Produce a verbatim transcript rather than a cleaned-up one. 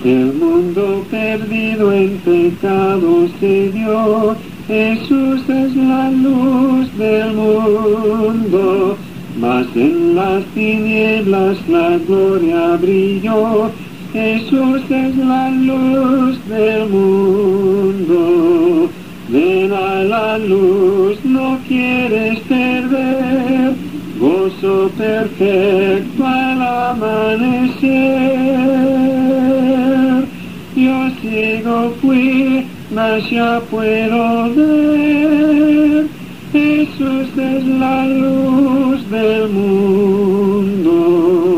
El mundo perdido en pecado se dio, Jesús es la luz del mundo, mas en las tinieblas la gloria brilló, Jesús es la luz del mundo. Ven a la luz, no quieres perder, gozo perfecto al amanecer. Yo ciego fui, mas ya puedo ver, Jesús es la luz del mundo.